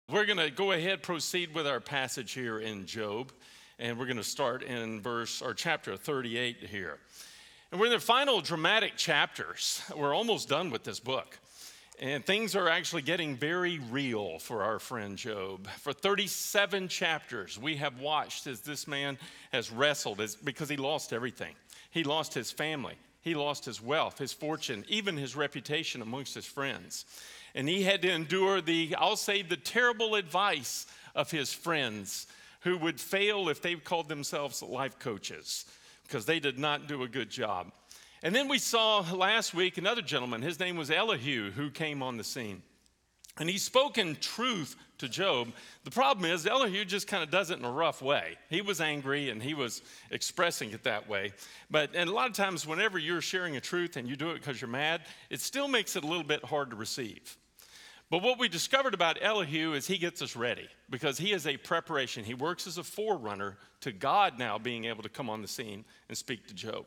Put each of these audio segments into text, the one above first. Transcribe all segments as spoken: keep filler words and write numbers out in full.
We're going to go ahead, proceed with our passage here in Job, and we're going to start in verse or chapter thirty-eight here. And we're in the final dramatic chapters. We're almost done with this book. And things are actually getting very real for our friend Job. For thirty-seven chapters, we have watched as this man has wrestled as, because he lost everything. He lost his family. He lost his wealth, his fortune, even his reputation amongst his friends. And he had to endure the, I'll say, the terrible advice of his friends who would fail if they called themselves life coaches because they did not do a good job. And then we saw last week another gentleman. His name was Elihu, who came on the scene. And he spoke in truth to Job. The problem is Elihu just kind of does it in a rough way. He was angry and he was expressing it that way. But and a lot of times whenever you're sharing a truth and you do it because you're mad, it still makes it a little bit hard to receive. But what we discovered about Elihu is he gets us ready because he is a preparation. He works as a forerunner to God now being able to come on the scene and speak to Job.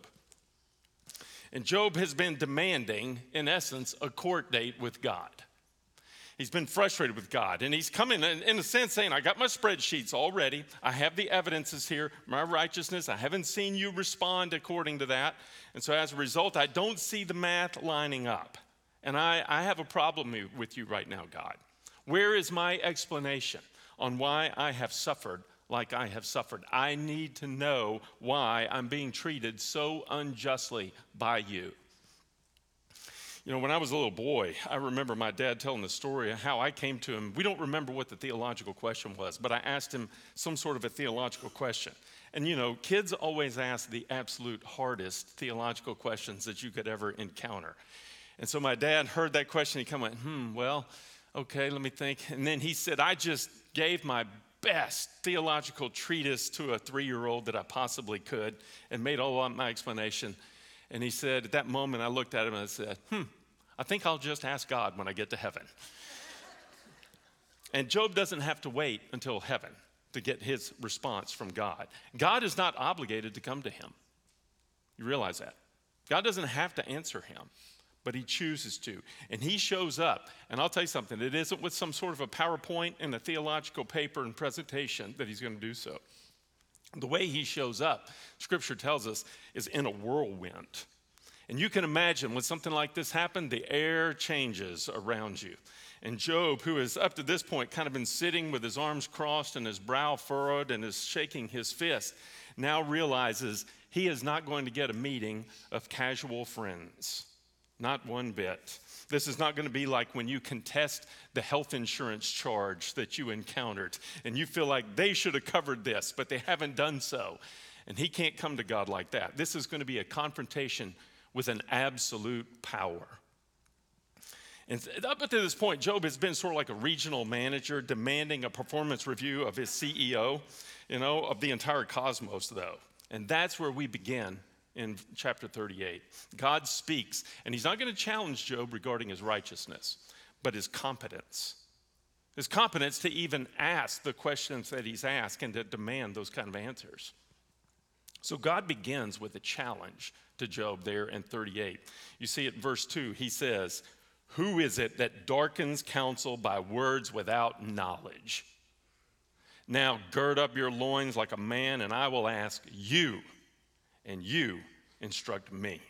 And Job has been demanding, in essence, a court date with God. He's been frustrated with God, and he's coming in, in a sense saying, I got my spreadsheets all ready. I have the evidences here, my righteousness. I haven't seen you respond according to that. And so as a result, I don't see the math lining up. And I, I have a problem with you right now, God. Where is my explanation on why I have suffered like I have suffered? I need to know why I'm being treated so unjustly by you. You know, when I was a little boy, I remember my dad telling the story of how I came to him. We don't remember what the theological question was, but I asked him some sort of a theological question. And, you know, kids always ask the absolute hardest theological questions that you could ever encounter. And so my dad heard that question. He kind of went, hmm, well, okay, let me think. And then he said, I just gave my best theological treatise to a three-year-old that I possibly could and made all of my explanation. And he said, at that moment, I looked at him and I said, hmm, I think I'll just ask God when I get to heaven. And Job doesn't have to wait until heaven to get his response from God. God is not obligated to come to him. You realize that? God doesn't have to answer him, but he chooses to. And he shows up. And I'll tell you something, it isn't with some sort of a PowerPoint and a theological paper and presentation that he's going to do so. The way he shows up, Scripture tells us, is in a whirlwind. And you can imagine when something like this happened, the air changes around you. And Job, who has up to this point kind of been sitting with his arms crossed and his brow furrowed and is shaking his fist, now realizes he is not going to get a meeting of casual friends. Not one bit. This is not going to be like when you contest the health insurance charge that you encountered and you feel like they should have covered this, but they haven't done so. And he can't come to God like that. This is going to be a confrontation with an absolute power. And up to this point, Job has been sort of like a regional manager demanding a performance review of his C E O, you know, of the entire cosmos, though. And that's where we begin. In chapter thirty-eight, God speaks, and he's not going to challenge Job regarding his righteousness, but his competence. His competence to even ask the questions that he's asked and to demand those kind of answers. So God begins with a challenge to Job there in thirty-eight. You see at verse two, he says, who is it that darkens counsel by words without knowledge? Now gird up your loins like a man, and I will ask you, and you instruct me.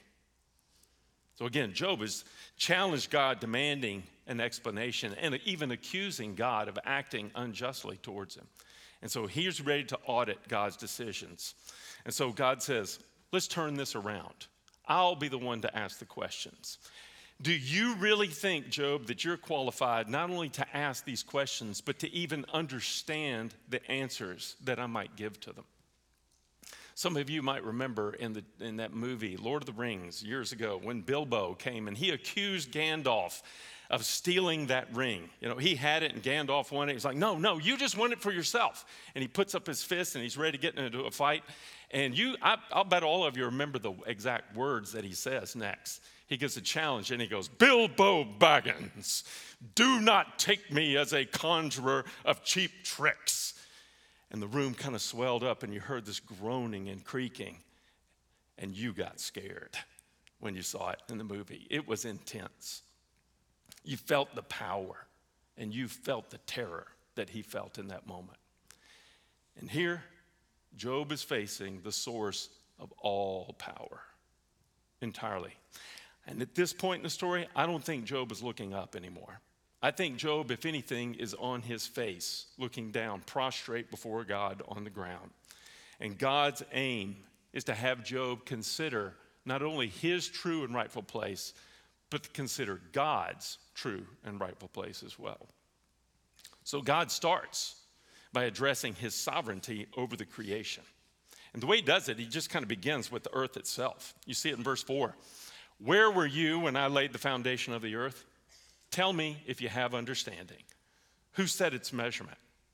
So again, Job has challenged God, demanding an explanation and even accusing God of acting unjustly towards him. And so he's ready to audit God's decisions. And so God says, let's turn this around. I'll be the one to ask the questions. Do you really think, Job, that you're qualified not only to ask these questions, but to even understand the answers that I might give to them? Some of you might remember in the in that movie, Lord of the Rings, years ago, when Bilbo came and he accused Gandalf of stealing that ring. You know, he had it and Gandalf wanted it. He's like, no, no, you just want it for yourself. And he puts up his fist and he's ready to get into a fight. And you, I, I'll bet all of you remember the exact words that he says next. He gives a challenge and he goes, Bilbo Baggins, do not take me as a conjurer of cheap tricks. And the room kind of swelled up and you heard this groaning and creaking. And you got scared when you saw it in the movie. It was intense. You felt the power and you felt the terror that he felt in that moment. And here, Job is facing the source of all power entirely. And at this point in the story, I don't think Job is looking up anymore. I think Job, if anything, is on his face, looking down, prostrate before God on the ground. And God's aim is to have Job consider not only his true and rightful place, but to consider God's true and rightful place as well. So God starts by addressing his sovereignty over the creation. And the way he does it, he just kind of begins with the earth itself. You see it in verse four. Where were you when I laid the foundation of the earth? Tell me if you have understanding. Who set its measurement?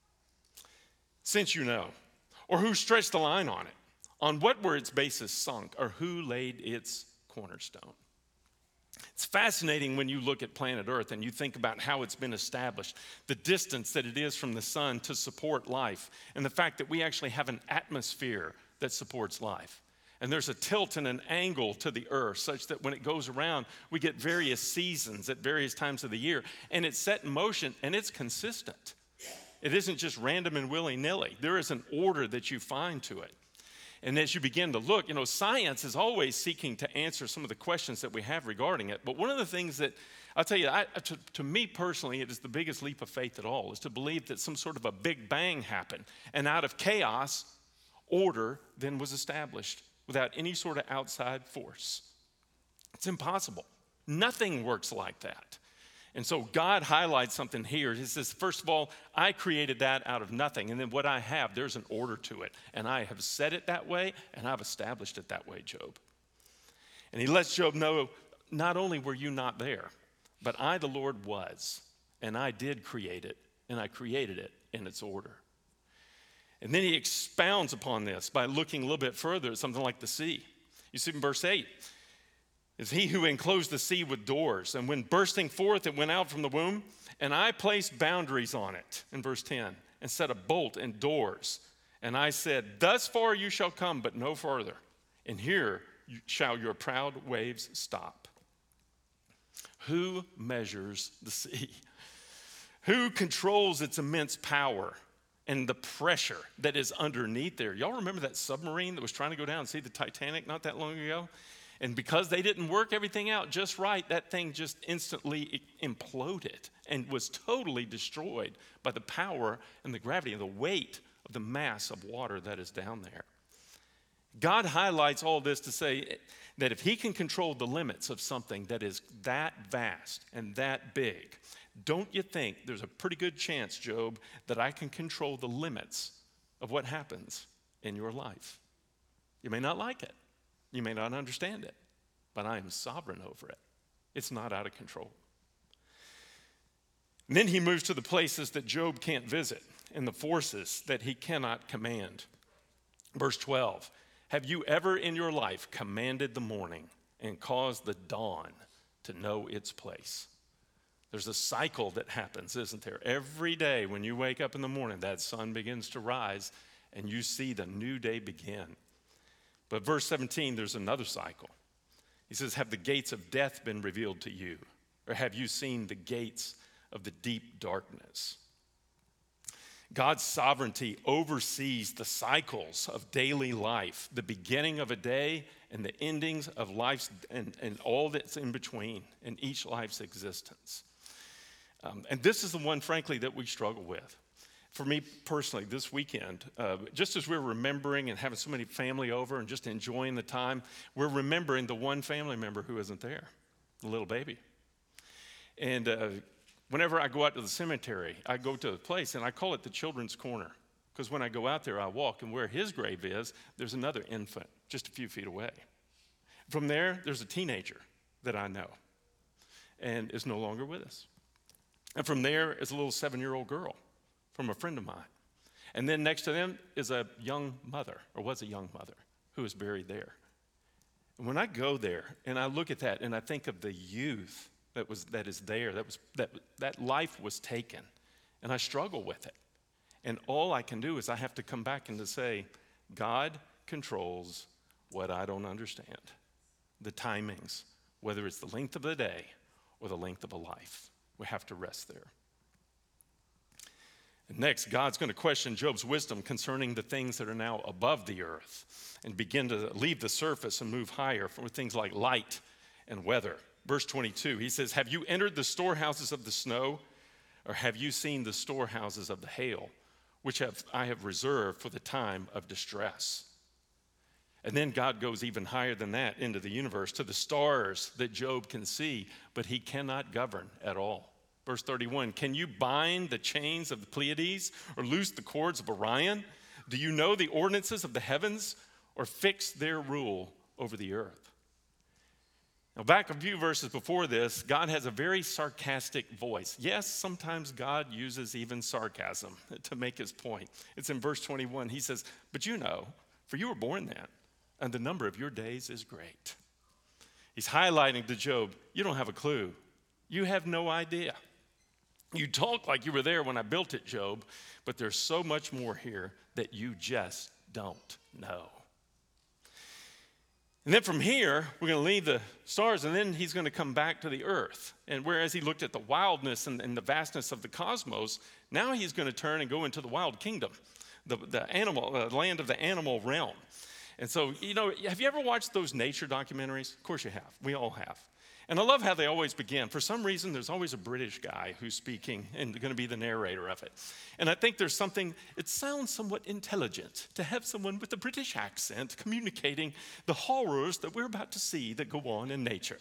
Since you know. Or who stretched the line on it? On what were its bases sunk? Or who laid its cornerstone? It's fascinating when you look at planet Earth and you think about how it's been established, the distance that it is from the sun to support life, and the fact that we actually have an atmosphere that supports life. And there's a tilt and an angle to the earth such that when it goes around, we get various seasons at various times of the year. And it's set in motion and it's consistent. It isn't just random and willy-nilly. There is an order that you find to it. And as you begin to look, you know, science is always seeking to answer some of the questions that we have regarding it. But one of the things that, I'll tell you, I, to, to me personally, it is the biggest leap of faith at all, is to believe that some sort of a big bang happened. And out of chaos, order then was established without any sort of outside force. It's impossible. Nothing works like that. And so God highlights something here. He says, first of all, I created that out of nothing. And then what I have, there's an order to it. And I have set it that way, and I've established it that way, Job. And he lets Job know, not only were you not there, but I, the Lord, was. And I did create it, and I created it in its order. And then he expounds upon this by looking a little bit further at something like the sea. You see in verse eight, is he who enclosed the sea with doors, and when bursting forth it went out from the womb, and I placed boundaries on it, in verse ten, and set a bolt and doors. And I said, thus far you shall come, but no farther, and here shall your proud waves stop. Who measures the sea? Who controls its immense power and the pressure that is underneath there? Y'all remember that submarine that was trying to go down and see the Titanic not that long ago? And because they didn't work everything out just right, that thing just instantly imploded and was totally destroyed by the power and the gravity and the weight of the mass of water that is down there. God highlights all this to say that if he can control the limits of something that is that vast and that big, don't you think there's a pretty good chance, Job, that I can control the limits of what happens in your life? You may not like it. You may not understand it, but I am sovereign over it. It's not out of control. And then he moves to the places that Job can't visit and the forces that he cannot command. Verse twelve, have you ever in your life commanded the morning and caused the dawn to know its place? There's a cycle that happens, isn't there? Every day when you wake up in the morning, that sun begins to rise and you see the new day begin. But verse seventeen, there's another cycle. He says, have the gates of death been revealed to you? Or have you seen the gates of the deep darkness? God's sovereignty oversees the cycles of daily life, the beginning of a day and the endings of life and, and all that's in between in each life's existence. Um, and this is the one, frankly, that we struggle with. For me personally, this weekend, uh, just as we're remembering and having so many family over and just enjoying the time, we're remembering the one family member who isn't there, the little baby. And uh, whenever I go out to the cemetery, I go to a place and I call it the Children's Corner, because when I go out there, I walk, and where his grave is, there's another infant just a few feet away. From there, there's a teenager that I know and is no longer with us. And from there is a little seven-year-old girl from a friend of mine. And then next to them is a young mother, or was a young mother, who is buried there. And when I go there and I look at that and I think of the youth that was that is there, that was that that life was taken, and I struggle with it. And all I can do is I have to come back and to say, God controls what I don't understand. The timings, whether it's the length of the day or the length of a life. We have to rest there. Next, God's going to question Job's wisdom concerning the things that are now above the earth and begin to leave the surface and move higher for things like light and weather. Verse twenty-two, he says, have you entered the storehouses of the snow, or have you seen the storehouses of the hail, which have, I have reserved for the time of distress? And then God goes even higher than that into the universe, to the stars that Job can see, but he cannot govern at all. Verse thirty-one, can you bind the chains of the Pleiades or loose the cords of Orion? Do you know the ordinances of the heavens or fix their rule over the earth? Now, back a few verses before this, God has a very sarcastic voice. Yes, sometimes God uses even sarcasm to make his point. It's in verse twenty-one. He says, but you know, for you were born then, and the number of your days is great. He's highlighting to Job, you don't have a clue. You have no idea. You talk like you were there when I built it, Job, but there's so much more here that you just don't know. And then from here, we're going to leave the stars, and then he's going to come back to the earth. And whereas he looked at the wildness and, and the vastness of the cosmos, now he's going to turn and go into the wild kingdom, the, the animal, the land of the animal realm. And so, you know, have you ever watched those nature documentaries? Of course you have. We all have. And I love how they always begin. For some reason, there's always a British guy who's speaking and going to be the narrator of it. And I think there's something, it sounds somewhat intelligent to have someone with a British accent communicating the horrors that we're about to see that go on in nature.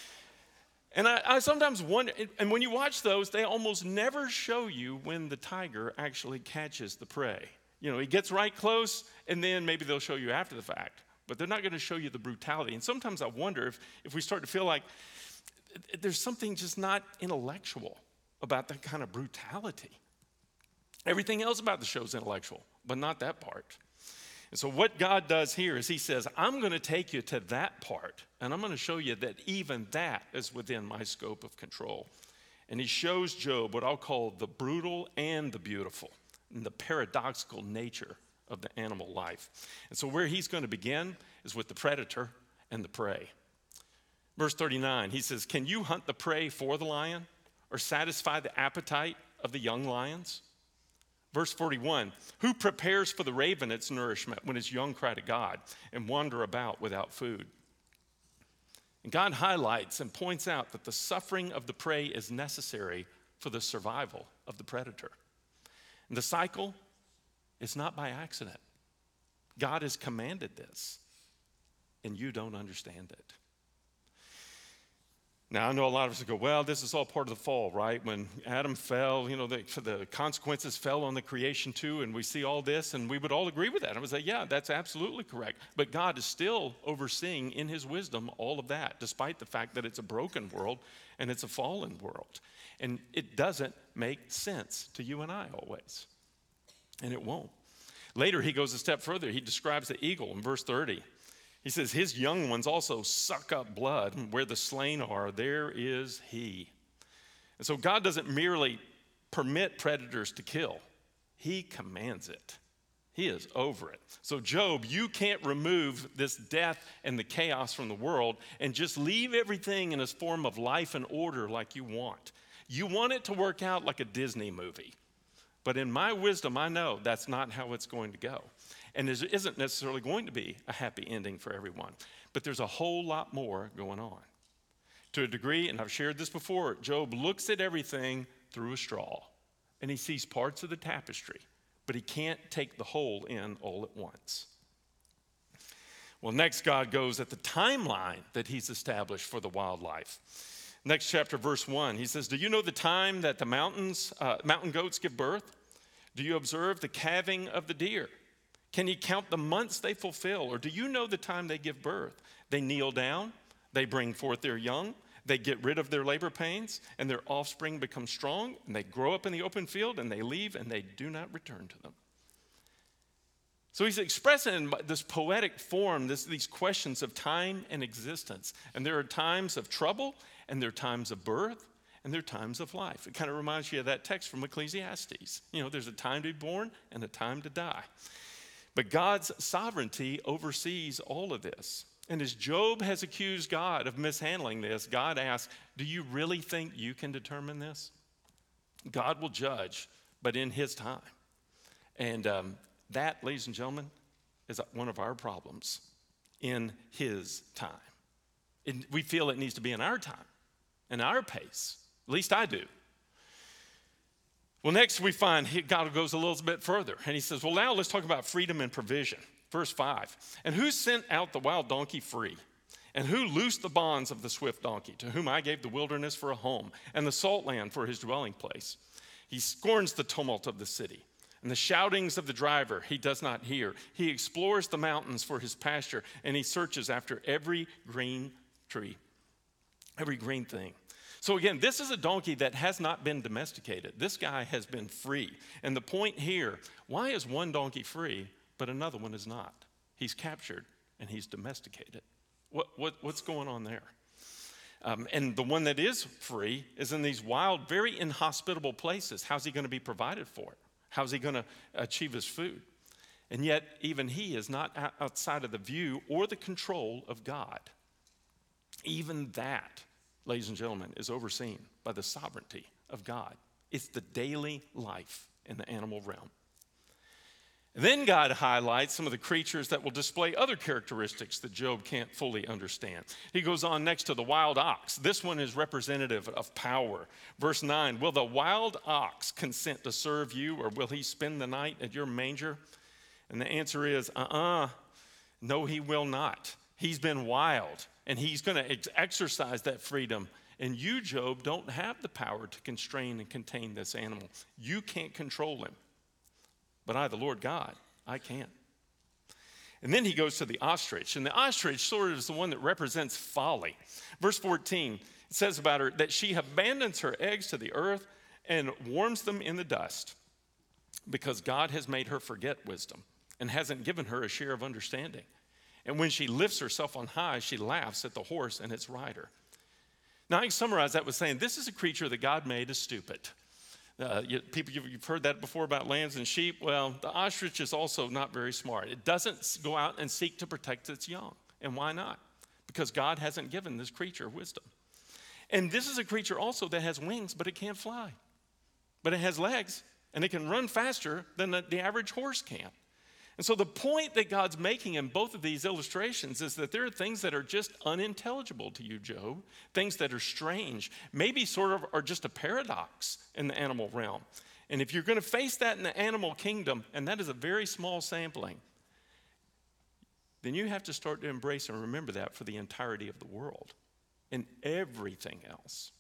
And I, I sometimes wonder, and when you watch those, they almost never show you when the tiger actually catches the prey. You know, he gets right close, and then maybe they'll show you after the fact. But they're not going to show you the brutality. And sometimes I wonder if, if we start to feel like there's something just not intellectual about that kind of brutality. Everything else about the show is intellectual, but not that part. And so what God does here is he says, I'm going to take you to that part, and I'm going to show you that even that is within my scope of control. And he shows Job what I'll call the brutal and the beautiful, and the paradoxical nature of the animal life. And so where he's going to begin is with the predator and the prey. Verse thirty-nine, he says, can you hunt the prey for the lion or satisfy the appetite of the young lions? Verse forty-one, who prepares for the raven its nourishment when its young cry to God and wander about without food? And God highlights and points out that the suffering of the prey is necessary for the survival of the predator. And the cycle, it's not by accident. God has commanded this, and you don't understand it. Now, I know a lot of us go, well, this is all part of the fall, right? When Adam fell, you know, the, the consequences fell on the creation too, and we see all this, and we would all agree with that. I would say, yeah, that's absolutely correct. But God is still overseeing in his wisdom all of that, despite the fact that it's a broken world and it's a fallen world. And it doesn't make sense to you and I always. And it won't. Later, he goes a step further. He describes the eagle in verse thirty. He says, his young ones also suck up blood. Where the slain are, there is he. And so God doesn't merely permit predators to kill. He commands it. He is over it. So Job, you can't remove this death and the chaos from the world and just leave everything in its form of life and order like you want. You want it to work out like a Disney movie. But in my wisdom, I know that's not how it's going to go. And there isn't necessarily going to be a happy ending for everyone. But there's a whole lot more going on. To a degree, and I've shared this before, Job looks at everything through a straw. And he sees parts of the tapestry. But he can't take the whole in all at once. Well, next God goes at the timeline that he's established for the wildlife. Next chapter, verse one, he says, do you know the time that the mountains, uh, mountain goats give birth? Do you observe the calving of the deer? Can you count the months they fulfill? Or do you know the time they give birth? They kneel down, they bring forth their young, they get rid of their labor pains, and their offspring become strong, and they grow up in the open field, and they leave, and they do not return to them. So he's expressing in this poetic form this, these questions of time and existence. And there are times of trouble, and there are times of birth, and there are times of life. It kind of reminds you of that text from Ecclesiastes. You know, there's a time to be born and a time to die. But God's sovereignty oversees all of this. And as Job has accused God of mishandling this, God asks, do you really think you can determine this? God will judge but in his time. And um, that, ladies and gentlemen, is one of our problems, in his time. And we feel it needs to be in our time, in our pace. At least I do. Well, next we find he, God goes a little bit further, and he says, well, now let's talk about freedom and provision. Verse five, and who sent out the wild donkey free? And who loosed the bonds of the swift donkey, to whom I gave the wilderness for a home, and the salt land for his dwelling place? He scorns the tumult of the city, and the shoutings of the driver he does not hear. He explores the mountains for his pasture, and he searches after every green tree, every green thing. So again, this is a donkey that has not been domesticated. This guy has been free. And the point here, why is one donkey free, but another one is not? He's captured and he's domesticated. What, what, what's going on there? Um, and the one that is free is in these wild, very inhospitable places. How's he going to be provided for? How's he going to achieve his food? And yet, even he is not outside of the view or the control of God. Even that, ladies and gentlemen, is overseen by the sovereignty of God. It's the daily life in the animal realm. And then God highlights some of the creatures that will display other characteristics that Job can't fully understand. He goes on next to the wild ox. This one is representative of power. Verse nine, will the wild ox consent to serve you, or will he spend the night at your manger? And the answer is, uh-uh, no, he will not. He's been wild, and he's going to ex- exercise that freedom. And you, Job, don't have the power to constrain and contain this animal. You can't control him. But I, the Lord God, I can. And then he goes to the ostrich. And the ostrich sort of is the one that represents folly. Verse fourteen, it says about her that she abandons her eggs to the earth and warms them in the dust, because God has made her forget wisdom and hasn't given her a share of understanding. And when she lifts herself on high, she laughs at the horse and its rider. Now, I can summarize that with saying this is a creature that God made as stupid. Uh, you, people, you've, you've heard that before about lambs and sheep. Well, the ostrich is also not very smart. It doesn't go out and seek to protect its young. And why not? Because God hasn't given this creature wisdom. And this is a creature also that has wings, but it can't fly. But it has legs, and it can run faster than the, the average horse can. And so the point that God's making in both of these illustrations is that there are things that are just unintelligible to you, Job, things that are strange, maybe sort of are just a paradox in the animal realm. And if you're going to face that in the animal kingdom, and that is a very small sampling, then you have to start to embrace and remember that for the entirety of the world and everything else.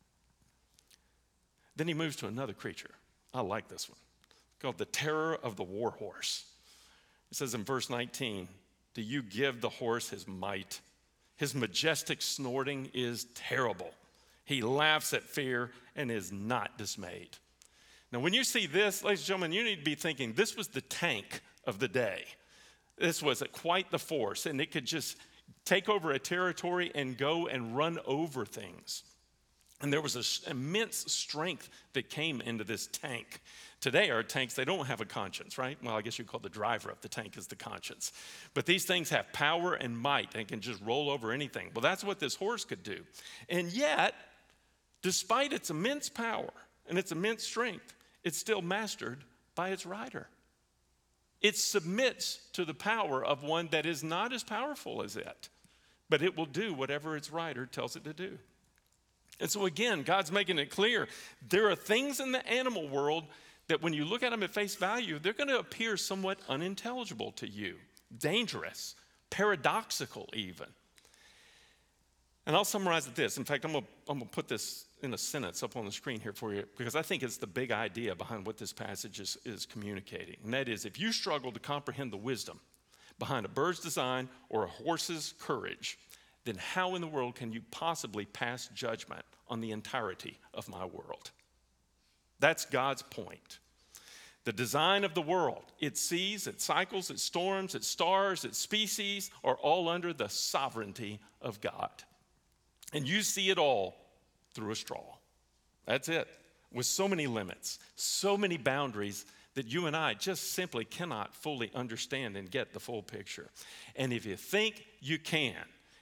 Then he moves to another creature. I like this one, called the terror of the war horse. It says in verse nineteen, do you give the horse his might? His majestic snorting is terrible. He laughs at fear and is not dismayed. Now, when you see this, ladies and gentlemen, you need to be thinking this was the tank of the day. This was quite the force, and it could just take over a territory and go and run over things. And there was an immense strength that came into this tank. Today, our tanks, they don't have a conscience, right? Well, I guess you'd call the driver of the tank is the conscience. But these things have power and might and can just roll over anything. Well, that's what this horse could do. And yet, despite its immense power and its immense strength, it's still mastered by its rider. It submits to the power of one that is not as powerful as it, but it will do whatever its rider tells it to do. And so again, God's making it clear there are things in the animal world that when you look at them at face value, they're going to appear somewhat unintelligible to you, dangerous, paradoxical even. And I'll summarize it this. In fact, I'm going to, I'm going to put this in a sentence up on the screen here for you because I think it's the big idea behind what this passage is, is communicating. And that is, if you struggle to comprehend the wisdom behind a bird's design or a horse's courage, then how in the world can you possibly pass judgment on the entirety of my world? That's God's point. The design of the world, its seas, its cycles, its storms, its stars, its species are all under the sovereignty of God. And you see it all through a straw. That's it. With so many limits, so many boundaries that you and I just simply cannot fully understand and get the full picture. And if you think you can,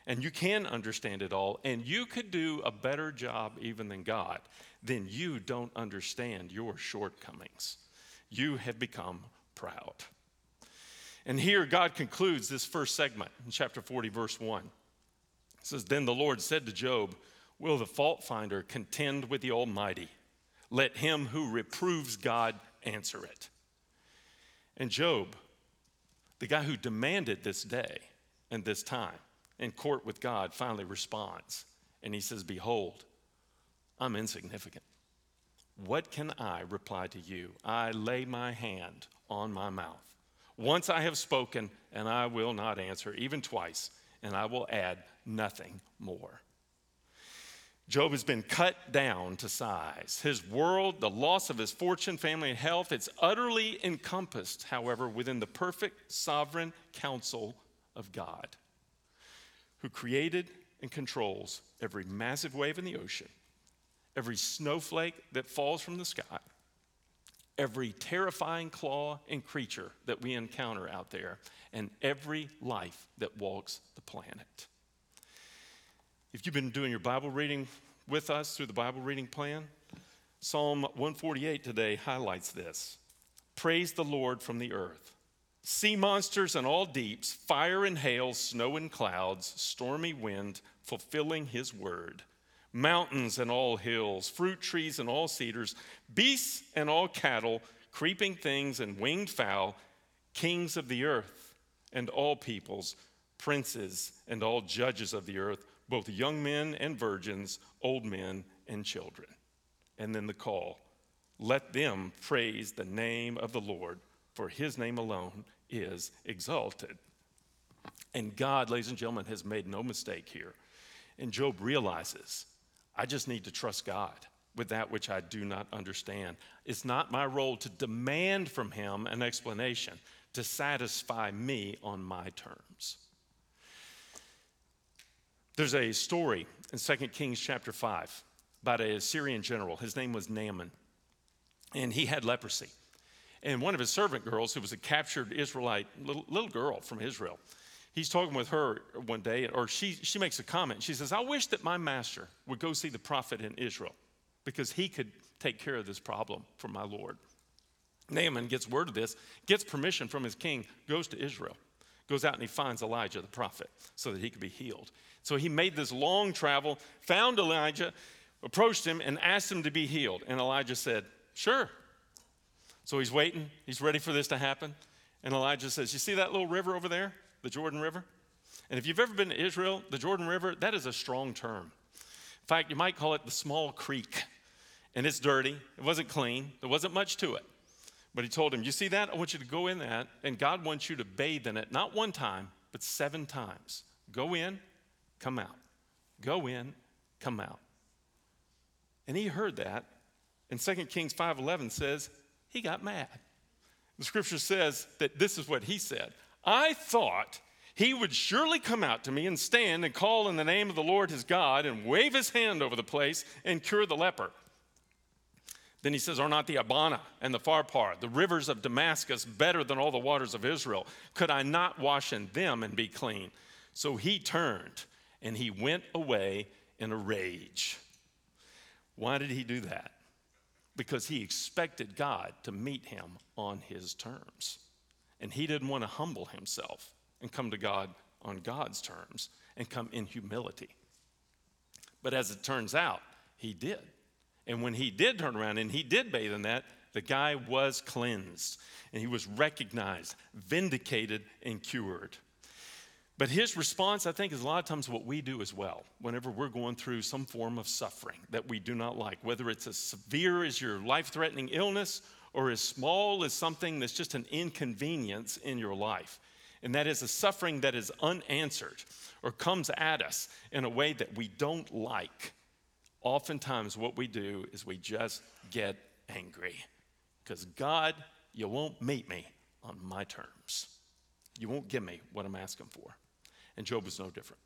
and you can understand it all, and you could do a better job even than God, then you don't understand your shortcomings. You have become proud. And here God concludes this first segment in chapter forty, verse one. It says, "Then the Lord said to Job, will the fault finder contend with the Almighty? Let him who reproves God answer it." And Job, the guy who demanded this day and this time in court with God, finally responds. And he says, "Behold, I'm insignificant. What can I reply to you? I lay my hand on my mouth. Once I have spoken, and I will not answer, even twice, and I will add nothing more." Job has been cut down to size. His world, the loss of his fortune, family, and health, it's utterly encompassed, however, within the perfect sovereign counsel of God, who created and controls every massive wave in the ocean, every snowflake that falls from the sky, every terrifying claw and creature that we encounter out there, and every life that walks the planet. If you've been doing your Bible reading with us through the Bible reading plan, Psalm one forty-eight today highlights this. Praise the Lord from the earth. Sea monsters and all deeps, fire and hail, snow and clouds, stormy wind, fulfilling his word. Mountains and all hills, fruit trees and all cedars, beasts and all cattle, creeping things and winged fowl, kings of the earth and all peoples, princes and all judges of the earth, both young men and virgins, old men and children. And then the call, let them praise the name of the Lord, for his name alone is exalted. And God, ladies and gentlemen, has made no mistake here. And Job realizes, I just need to trust God with that which I do not understand. It's not my role to demand from him an explanation to satisfy me on my terms. There's a story in Second Kings chapter five about a Syrian general. His name was Naaman, and he had leprosy. And one of his servant girls, who was a captured Israelite little, little girl from Israel, he's talking with her one day, or she, she makes a comment. She says, I wish that my master would go see the prophet in Israel because he could take care of this problem for my Lord. Naaman gets word of this, gets permission from his king, goes to Israel, goes out and he finds Elijah the prophet so that he could be healed. So he made this long travel, found Elijah, approached him and asked him to be healed. And Elijah said, sure. So he's waiting, he's ready for this to happen. And Elijah says, you see that little river over there, the Jordan River? And if you've ever been to Israel, the Jordan River, that is a strong term. In fact, you might call it the small creek. And it's dirty, it wasn't clean, there wasn't much to it. But he told him, you see that? I want you to go in that, and God wants you to bathe in it, not one time, but seven times. Go in, come out. Go in, come out. And he heard that, and Second Kings five eleven says, he got mad. The scripture says that this is what he said. I thought he would surely come out to me and stand and call in the name of the Lord his God and wave his hand over the place and cure the leper. Then he says, are not the Abana and the Pharpar, the rivers of Damascus, better than all the waters of Israel? Could I not wash in them and be clean? So he turned and he went away in a rage. Why did he do that? Because he expected God to meet him on his terms. And he didn't want to humble himself and come to God on God's terms and come in humility. But as it turns out, he did. And when he did turn around and he did bathe in that, the guy was cleansed and he was recognized, vindicated, and cured. But his response, I think, is a lot of times what we do as well whenever we're going through some form of suffering that we do not like, whether it's as severe as your life-threatening illness or as small as something that's just an inconvenience in your life. And that is a suffering that is unanswered or comes at us in a way that we don't like. Oftentimes what we do is we just get angry because God, you won't meet me on my terms. You won't give me what I'm asking for. And Job was no different.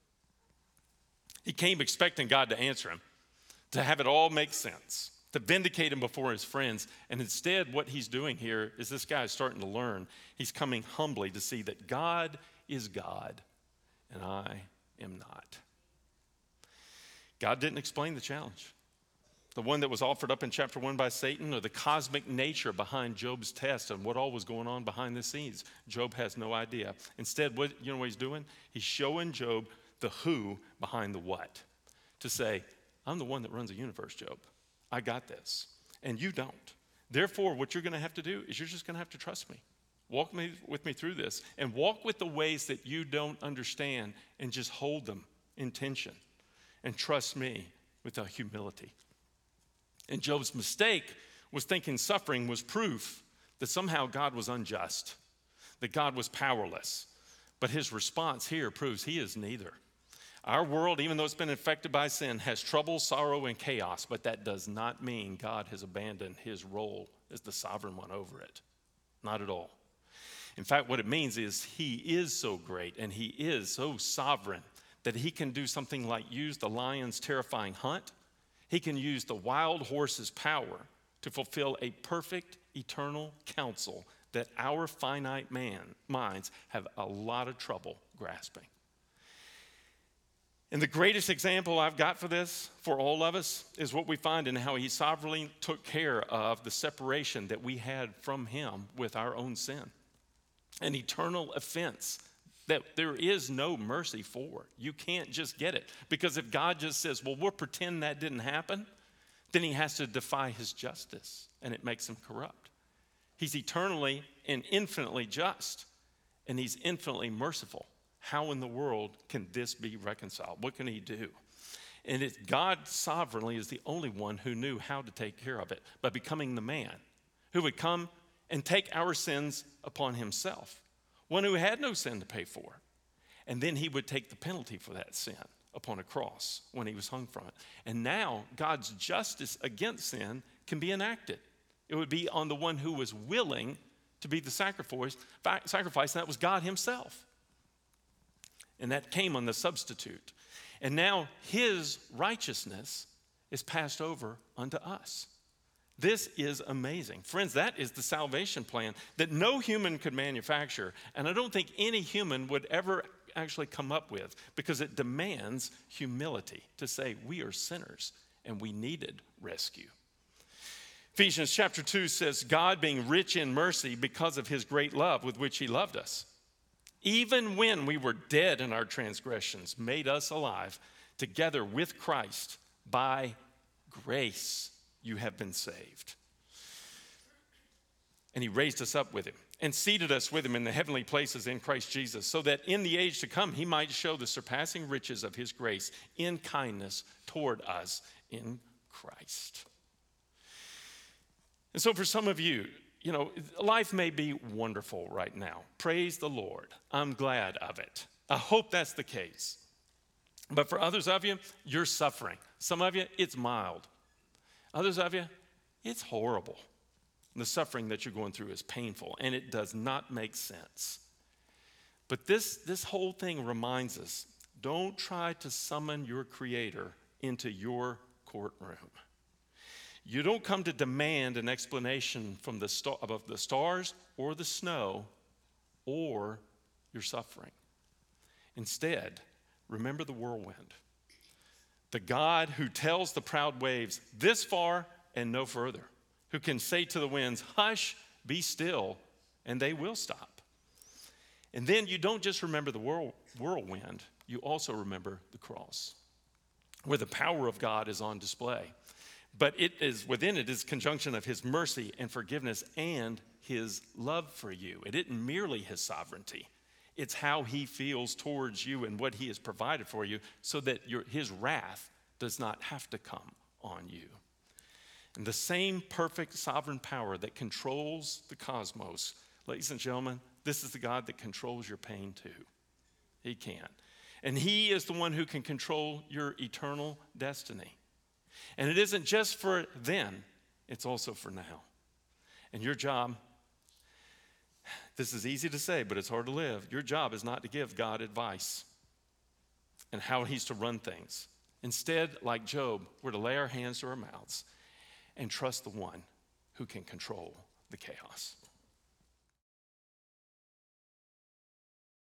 He came expecting God to answer him, to have it all make sense, to vindicate him before his friends. And instead, what he's doing here is this guy is starting to learn. He's coming humbly to see that God is God and I am not. God didn't explain the challenge. The one that was offered up in chapter one by Satan, or the cosmic nature behind Job's test and what all was going on behind the scenes. Job has no idea. Instead, what, you know what he's doing? He's showing Job the who behind the what. To say, I'm the one that runs the universe, Job. I got this. And you don't. Therefore, what you're going to have to do is you're just going to have to trust me. Walk me, with me through this. And walk with the ways that you don't understand and just hold them in tension. And trust me with a humility. And Job's mistake was thinking suffering was proof that somehow God was unjust, that God was powerless. But his response here proves he is neither. Our world, even though it's been infected by sin, has trouble, sorrow, and chaos, but that does not mean God has abandoned his role as the sovereign one over it. Not at all. In fact, what it means is he is so great and he is so sovereign that he can do something like use the lion's terrifying hunt. He can use the wild horse's power to fulfill a perfect, eternal counsel that our finite man, minds have a lot of trouble grasping. And the greatest example I've got for this, for all of us, is what we find in how he sovereignly took care of the separation that we had from him with our own sin. An eternal offense that there is no mercy for. You can't just get it. Because if God just says, well, we'll pretend that didn't happen, then he has to defy his justice, and it makes him corrupt. He's eternally and infinitely just, and he's infinitely merciful. How in the world can this be reconciled? What can he do? And it, God sovereignly is the only one who knew how to take care of it by becoming the man who would come and take our sins upon himself, one who had no sin to pay for. And then he would take the penalty for that sin upon a cross when he was hung from it. And now God's justice against sin can be enacted. It would be on the one who was willing to be the sacrifice, sacrifice, and that was God himself. And that came on the substitute. And now his righteousness is passed over unto us. This is amazing. Friends, that is the salvation plan that no human could manufacture. And I don't think any human would ever actually come up with, because it demands humility to say we are sinners and we needed rescue. Ephesians chapter two says, God being rich in mercy because of his great love with which he loved us, even when we were dead in our transgressions, made us alive together with Christ. By grace you have been saved. And he raised us up with him and seated us with him in the heavenly places in Christ Jesus, so that in the age to come he might show the surpassing riches of his grace in kindness toward us in Christ. And so for some of you, you know, life may be wonderful right now. Praise the Lord. I'm glad of it. I hope that's the case. But for others of you, you're suffering. Some of you, it's mild. Others of you, it's horrible. The suffering that you're going through is painful, and it does not make sense. But this, this whole thing reminds us, don't try to summon your Creator into your courtroom. You don't come to demand an explanation from the star, of the stars or the snow or your suffering. Instead, remember the whirlwind, the God who tells the proud waves, this far and no further, who can say to the winds, hush, be still, and they will stop. And then you don't just remember the whirl, whirlwind, you also remember the cross, where the power of God is on display. But it is within it is conjunction of his mercy and forgiveness and his love for you. It isn't merely his sovereignty. It's how he feels towards you and what he has provided for you, so that your, his wrath does not have to come on you. And the same perfect sovereign power that controls the cosmos, ladies and gentlemen, this is the God that controls your pain too. He can. And he is the one who can control your eternal destiny. And it isn't just for then, it's also for now. And your job, this is easy to say, but it's hard to live. Your job is not to give God advice and how he's to run things. Instead, like Job, we're to lay our hands to our mouths and trust the one who can control the chaos.